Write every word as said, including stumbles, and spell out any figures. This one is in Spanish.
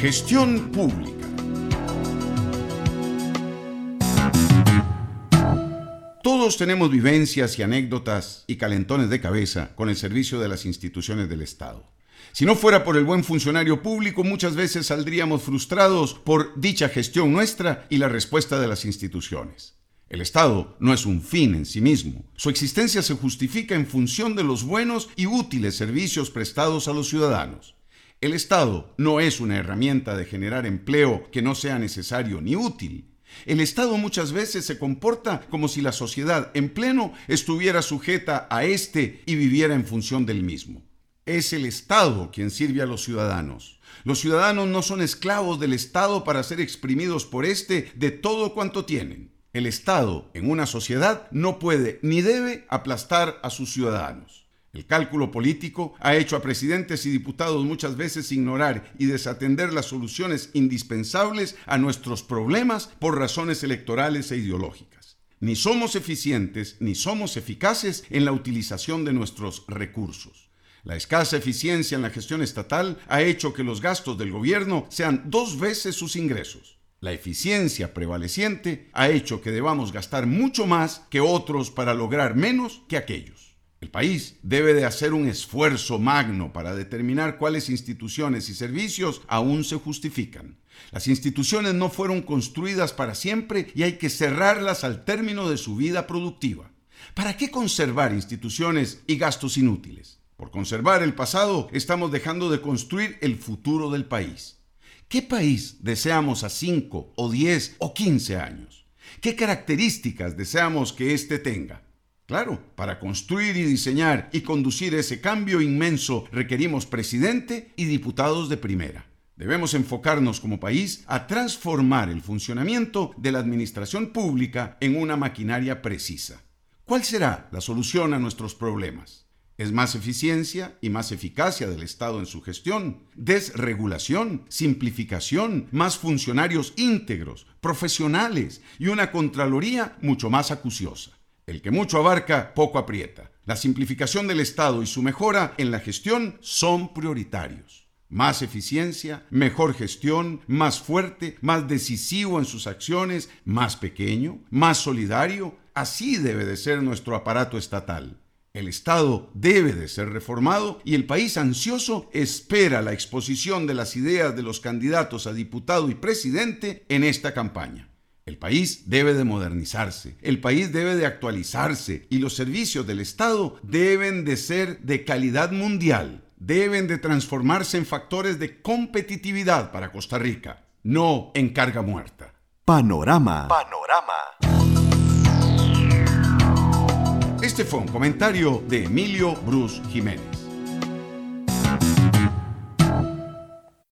Gestión pública. Todos tenemos vivencias y anécdotas y calentones de cabeza con el servicio de las instituciones del Estado. Si no fuera por el buen funcionario público, muchas veces saldríamos frustrados por dicha gestión nuestra y la respuesta de las instituciones. El Estado no es un fin en sí mismo. Su existencia se justifica en función de los buenos y útiles servicios prestados a los ciudadanos. El Estado no es una herramienta de generar empleo que no sea necesario ni útil. El Estado muchas veces se comporta como si la sociedad en pleno estuviera sujeta a éste y viviera en función del mismo. Es el Estado quien sirve a los ciudadanos. Los ciudadanos no son esclavos del Estado para ser exprimidos por éste de todo cuanto tienen. El Estado en una sociedad no puede ni debe aplastar a sus ciudadanos. El cálculo político ha hecho a presidentes y diputados muchas veces ignorar y desatender las soluciones indispensables a nuestros problemas por razones electorales e ideológicas. Ni somos eficientes ni somos eficaces en la utilización de nuestros recursos. La escasa eficiencia en la gestión estatal ha hecho que los gastos del gobierno sean dos veces sus ingresos. La eficiencia prevaleciente ha hecho que debamos gastar mucho más que otros para lograr menos que aquellos. El país debe de hacer un esfuerzo magno para determinar cuáles instituciones y servicios aún se justifican. Las instituciones no fueron construidas para siempre y hay que cerrarlas al término de su vida productiva. ¿Para qué conservar instituciones y gastos inútiles? Por conservar el pasado, estamos dejando de construir el futuro del país. ¿Qué país deseamos a cinco o diez o quince años? ¿Qué características deseamos que éste tenga? Claro, para construir y diseñar y conducir ese cambio inmenso requerimos presidente y diputados de primera. Debemos enfocarnos como país a transformar el funcionamiento de la administración pública en una maquinaria precisa. ¿Cuál será la solución a nuestros problemas? Es más eficiencia y más eficacia del Estado en su gestión, desregulación, simplificación, más funcionarios íntegros, profesionales y una Contraloría mucho más acuciosa. El que mucho abarca, poco aprieta. La simplificación del Estado y su mejora en la gestión son prioritarios. Más eficiencia, mejor gestión, más fuerte, más decisivo en sus acciones, más pequeño, más solidario. Así debe de ser nuestro aparato estatal. El Estado debe de ser reformado y el país ansioso espera la exposición de las ideas de los candidatos a diputado y presidente en esta campaña. El país debe de modernizarse, el país debe de actualizarse y los servicios del Estado deben de ser de calidad mundial, deben de transformarse en factores de competitividad para Costa Rica, no en carga muerta. Panorama. Panorama. Este fue un comentario de Emilio Bruce Jiménez.